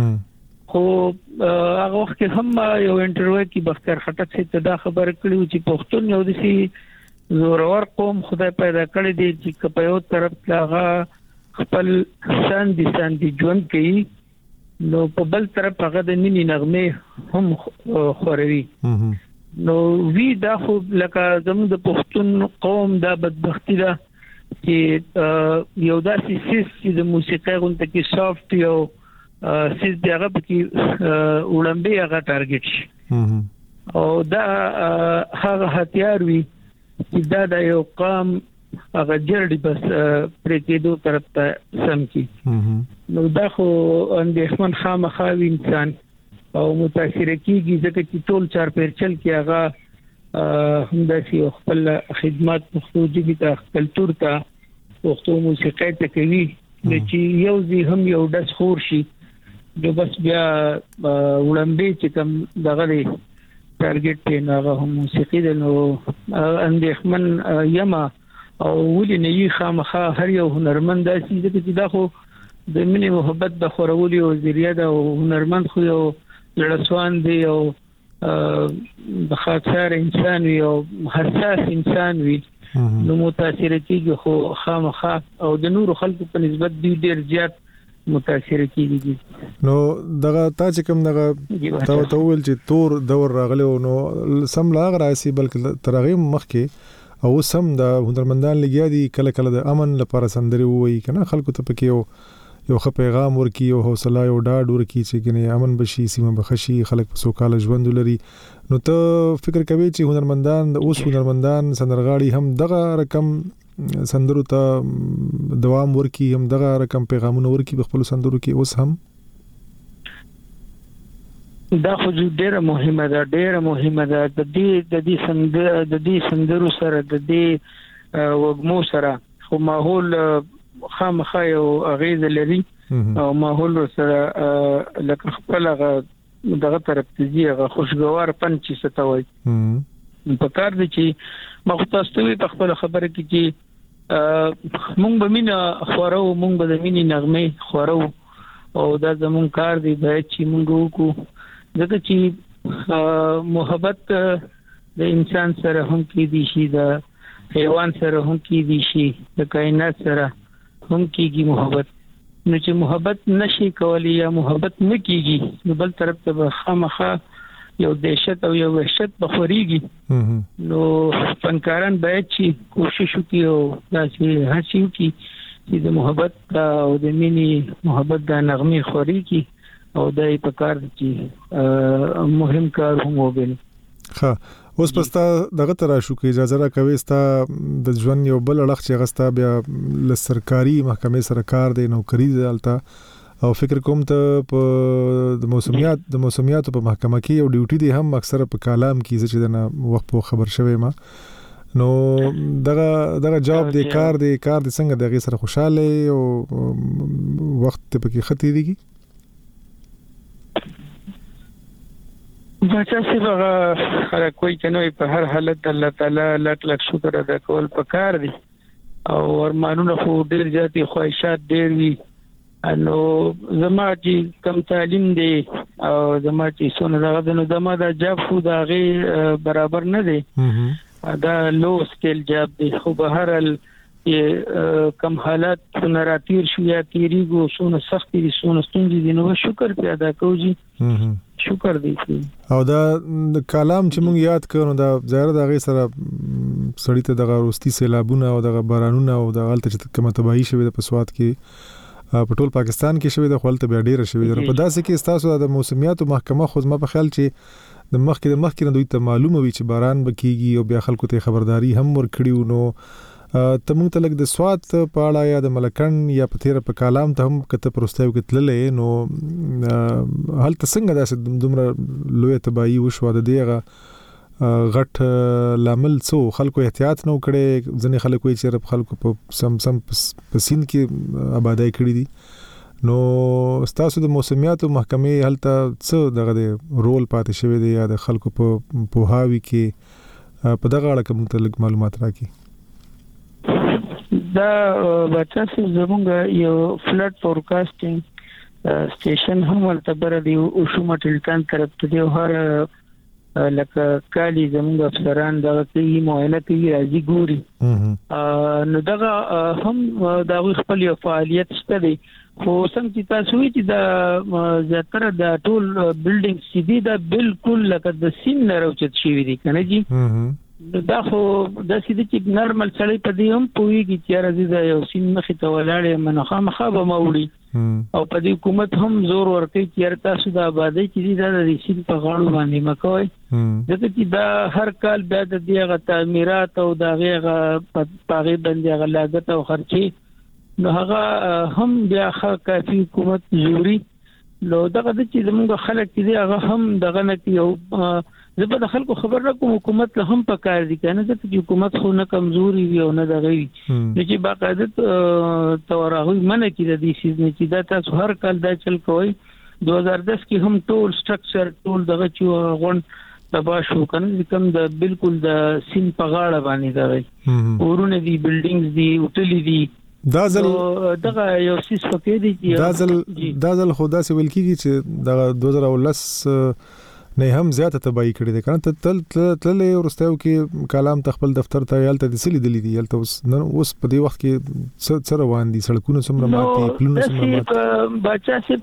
خو هغه وخت هم یو انټرویو کې بختیار خټک څخه دا خبر کړو چې پښتون یو دسي زورور قوم خدای پیدا کړی دی چې په یو طرف لاغه خپل شان دي شان دي ژوند کوي نو په بل طرف هغه د مینې نغمه هم خوروي نو وی دا خو لکه زموږ د پښتون قوم دا بدبختی ده چې یو داسې سیس چې د موسیقۍ غونډه کې سافت یو سیس دغه پکې وړاندې هغه ټارګټ شي او دا هغه هتیار وی چې دا د یو قوم هغه جړډي بس پرې کېدو طرف ته سم کی نو دا خو اندېښمن خامخاوي انسان او متاثر کیږي ځکه چې ټول چار پیرچل کې هغه هم د خپل خدمات مخصوصي ته کلچر ته پښتو موسیقۍ ته کوي چې یو ځي هم یو د خور شي جو بس بیا وړاندې چې کوم دغه ټارګټ ته هغه هم موسیقي د نو اندېښمن یما او ولې نه یې خامخا هر یو هنرمند داسې چې دا خو د مینې محبت د خورولي او ذریعہ د هنرمند خو یو لړسوان دی او د خاطر انسان وي او حساس انسان وي نو متاثر کیږي خو خامخا او د نور خلکو په نسبت دی ډیر زیات متاثر کیږي نو دغه تا چې کوم دغه تا ټول چې تور دور راغلی نو سم لا غراسي بلکې ترغه مخکې او سم د هنرمندان لګیا دي کله کله د امن لپاره سندري وایي کنه خلکو ته پکې یو یو خ پیغام ورکی او حوصله او ډاډ ورکی چې کنه امن بشي سیمه بخشي خلک په سوکاله ژوند لري نو ته فکر کوي چې هنرمندان د اوس هنرمندان سندرغاړي هم دغه رقم سندرو ته دوام ورکی هم دغه رقم پیغامونه ورکی په خپل سندرو کې اوس هم دا خو ډیره مهمه ده ډیره مهمه ده د دې د دې سندر د دې سندرو سره د دې وګمو سره خو ماحول خامخا یو اغیز لري او ماحول سره لکه خپل دغه طرف ته ځي خوشګوار پن چې ستوي په کار دي چې مختصوي په خپل خبره کې چې مونږ به مینا خورو مونږ به د مینې نغمه خورو او دا زمون کار دی چې مونږ وکړو ځکه چې محبت د انسان سره هم کې دي شي د حیوان سره هم کې دي شي د کائنات سره هم کېږي محبت نو چې محبت نشي کولی یا محبت نه کېږي نو بل طرف ته خامخا یو دهشت او یو وحشت بخوريږي نو فنکاران باید چې کوشش وکړي او داسې هڅه وکړي چې د محبت او د مینې محبت د نغمه خوريږي او دای په کار چې مهم کار هم وبل ها اوس پستا دغه تر شو کې اجازه را کوي ستا د ژوند یو بل اړخ چې غستا بیا ل سرکاري محکمې سره کار دی نوکری دلته او فکر کوم ته په د موسمیات د موسمیات په محکمه کې یو ډیوټي دی هم اکثر په کلام کې چې دنه وخت په خبر شوي ما نو دغه دغه جواب دی کار دی کار دی څنګه دغه سره خوشاله او وخت په کې خطي دیږي بچا سی هغه هر کوئی کنه په هر حالت الله تعالی لک لک شکر ادا کول پکار دي او ارمانونه خو ډیر ځاتي خواهشات ډیر وي انو زما چې کم تعلیم دی او زما چې سونه دغه نو زما د جاب خو دا غي برابر نه دی دا لو سکیل جاب دی خو به هر ال کم حالات څنګه راتیر شو یا تیریږي سونه سختي دي سونه ستونزې دي نو شکر په ادا کوجی شکر دی او دا د کلام چې مونږ یاد کړو دا ظاهر د غي سره سړی ته د غوستي سیلابونه او د بارانونه او د غلطه چې کومه تباہي شوه د پسواد کې په ټول پاکستان کې شوی د خپل بیا ډیره شوی د په داسې کې تاسو د موسمیاتو محکمه خو ما په خیال چې د مخکې د مخکې نه دوی ته معلومه وي چې باران بکیږي او بیا خلکو ته خبرداري هم ورکړیو نو ته مونږ ته لګ د سواد په اړه یا د ملکن یا په تیر په کلام ته هم کته پروستایو کې تللې نو هل څنګه داسې دومره لوی تباہي وشو د دیغه غټ لامل څو خلکو احتیاط نو کړي ځنې خلکو چې رب خلکو په سم سم پسین کې آبادای کړی دي نو ستاسو د موسمیاتو محکمې هلته څه دغه رول پاتې شوی دی یا د خلکو په پوهاوي کې په دغه اړه کوم تلګ معلومات راکړي دا بچا سي زمونږ یو فلډ فورکاسټینګ سټیشن هم ولته بر دی او شومه ټلکان طرف ته دی هر لکه کالی زموږ افسران دا کوي معاینه کوي راځي ګوري نو دا هم دا خپل یو فعالیت شته دی خو څنګه چې تاسو وی چې دا زیاتره د ټول بلډینګ سیدی دا بالکل لکه د سین نه راوچت شي دي کنه جی دا خو د سیدی چې نارمل سړی په دې هم پويږي چې راځي دا یو سین مخې ته ولاړې منخه مخه به موړي او په دې حکومت هم زور ورکوي چې تاسو د آبادی چې دا د سین په غاړو باندې مکوئ ځکه چې دا هر کال بیا د دغه تعمیرات او دغه پاغي باندې غو لاګت او خرچي نو هغه هم بیا کافي حکومت ضروري نو دغه چې زموږ خلک دي هغه هم دغه نه یو زبر د خلکو خبر راکوم حکومت له هم پکار دي کنه چې حکومت خو نه کمزوري وي او نه دغه وي چې باقاعده تورغوي منه کې د دې سیز نه چې دا تاسو هر کال دا چل کوي دو هزار دس کې هم ټول سټرکچر ټول دغه چې غون تبا شو کنه کوم د بالکل د سین په غاړه باندې دغه ورونه دي بلډینګز دي اوټلې دي دا ځل دغه یو سیس پکې دي چې دا ځل دا ځل خدا سي ویل کیږي چې د دوه هزار ولس نه هم زیاته تباہي کړې ده کنه ته تل تللې ورستیو کې کلام تخپل دفتر ته یالته د سلی دلی دی یالته اوس نن اوس په دې وخت کې څه روان دي سړکونه څومره ماتي پلونه څومره ماتي بچا سي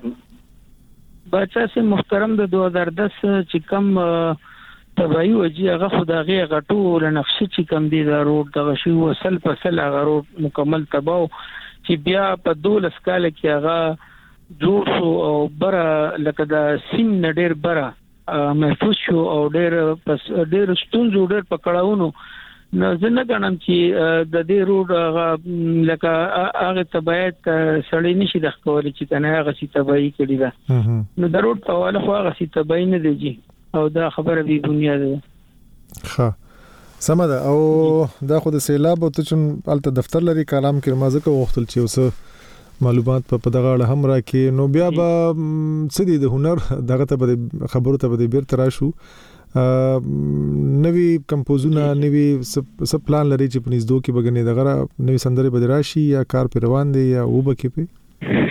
بچا سي محترم د دوه هزار دس چې کم تباہي وجي هغه خدای غټو لنقشه چې کم دي د روډ دغه شی وصل په سل هغه روډ مکمل تباہ چې بیا په دولس کال کې هغه جوړ شو او بره لکه د سین نډیر بره محفوظ شو او ډېر پس ډېر ستونزو ډېر پکړاونو نو زنه غنم چې د دې روډ لکه هغه تبعیت سړی نشي د خولي چې کنه هغه سي تبعی کړی دا نو د روډ په حواله خو هغه سي تبعی نه دیږي او دا خبره به بنیاد ده ها سمده او دا خو د سیلاب او ته چون الته دفتر لري کلام کې مازه کو وختل چې اوس معلومات په دغه اړه هم راکې نو بیا به څه دي د هنر دغه ته خبرو ته به بیرته راشو نوی کمپوزونه نوی سب پلان لري چې په نږدې کې بګنې دغه نوی سندره به راشي یا کار پر روان دي یا وبکې په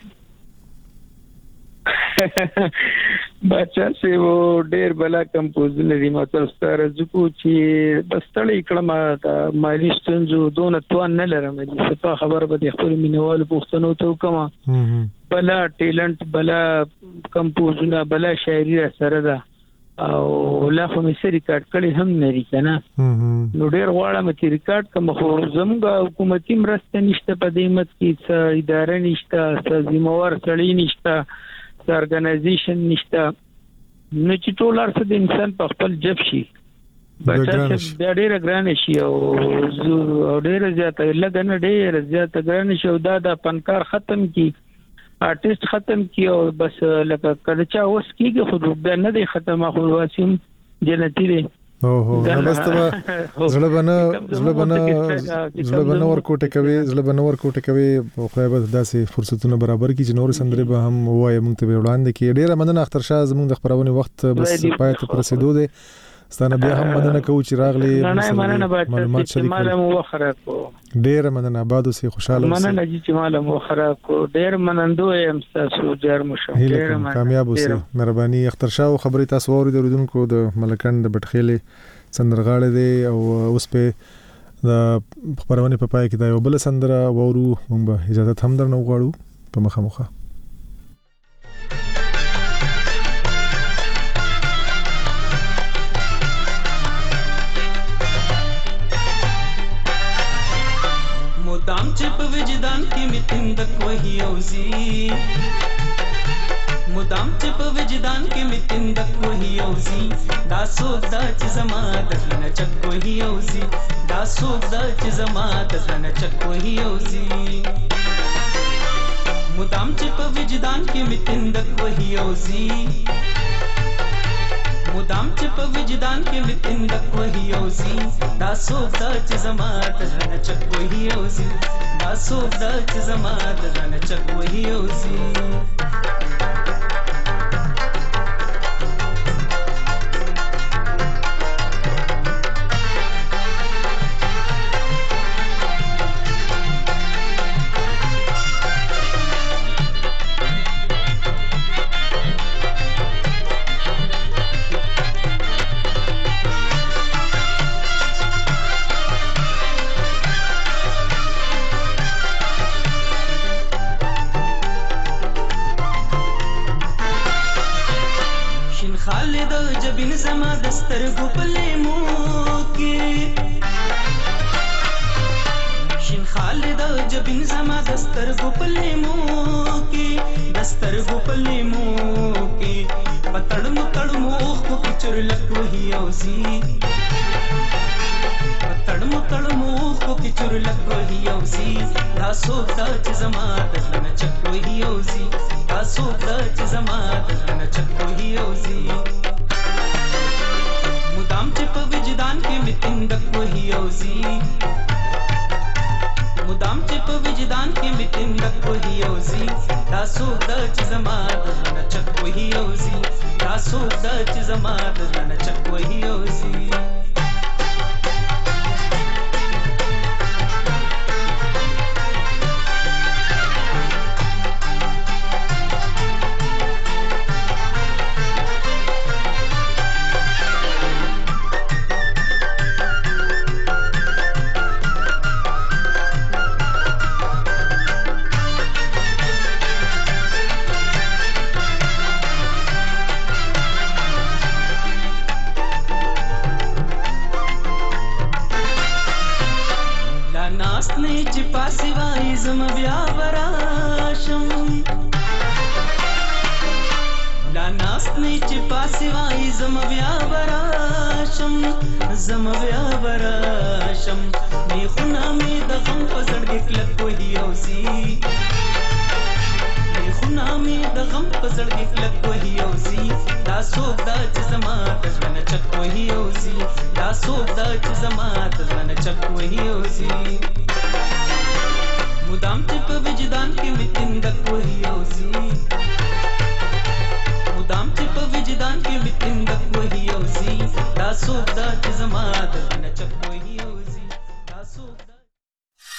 بچا سه وو ډېر بلا کمپوزونه دي مطلب ستاره ځکو چې بستړی کړم تا مالی ستونزو دونه توان نه لرم چې په خبر به خپل مینوال پوښتنو ته کوم بلا ټیلنت بلا کمپوزونه بلا شاعري سره ده او لا خو مې سری کارت کړي هم نه لري کنه نو ډېر غواړم چې ریکارډ کوم خو زموږ حکومتي مرسته نشته په دې مت کې څه اداره نشته څه ذمہوار کړي نشته ارګنایزیشن نشته نو چې ټول ارڅ د انسان په خپل جب شي بس بیا ډېر ګران شي او ډېر زیاته لګنه ډېر زیاته ګران شي او دا د فنکار ختم کی آرټیست ختم کی او بس لکه کله چا اوس کیږي خو بیا نه دی ختم خو واسم جنتی دی او هو نو بس ته زړه بنه زړه بنه زړه بنه ورکوټه کوي زړه بنه ورکوټه کوي خو به داسې فرصتونه برابر کی چې نور سندره به هم وایي مونږ ته وړاندې کی ډیره مننه اختر شاه زموږ د خبرونه وخت بس پای ته رسیدو دي ستانه بیا هم مننه کوو چې راغلي معلومات شریک مالم وخره کو ډیره مننه آباد اوسې خوشاله اوسې مننه چې مالم وخره کو ډیر منندو یم تاسو ډیر مشم ډیر کامیاب اوسې مهرباني اختر شاه خبرې تاسو اوریدونکو د ملکند د بټخېلې سندرغاړي دی او اوس په د خبرونه په پای کې دا یو بل سندره وورو موږ به اجازه هم درنه وغواړو په مخه مخه مدام چې په وجدان کې متندک وਹੀ اوزي مدام چې په وجدان کې متندک وਹੀ اوزي دا سوک دا چې زما د نه چک وਹੀ اوزي دا سوک دا چې زما د نه چک وਹੀ اوزي مدام چې په وجدان کې متندک وਹੀ اوزي مدام چې په وجدان کې متندک وਹੀ اوزي دا سوک دا چې زما د نه چک وਹੀ اوزي دا سوک دا چې زما د نه چک وਹੀ اوزي زما دستر ګپلې مو کې شین خالد جبین زما دستر ګپلې مو کې دستر ګپلې مو کې پتړ مو تړ مو خو چر لکوي اوسي پتړ مو تړ مو خو چر لکوي اوسي دا سوک دا چې زما دلنه چکوي اوسي دا سوک دا چې زما دلنه چکوي اوسي مدام چې په وجدان کې متندک وਹੀ اوزي مدام چې په وجدان کې متندک وਹੀ اوزي دا سوک دا چې زما د نه چک وਹੀ اوزي دا سوک دا چې زما د نه چک وਹੀ اوزي زم بیا وراشم لا ناس نه چې پاسې وای زم بیا وراشم زم بیا وراشم می خنا می د غم په زړګي کلک وਹੀ اوسي می خنا می د غم په زړګي کلک وਹੀ اوسي دا سوک دا چې زما د ژوند چک وਹੀ اوسي دا سوک دا چې زما د ژوند چک وਹੀ اوسي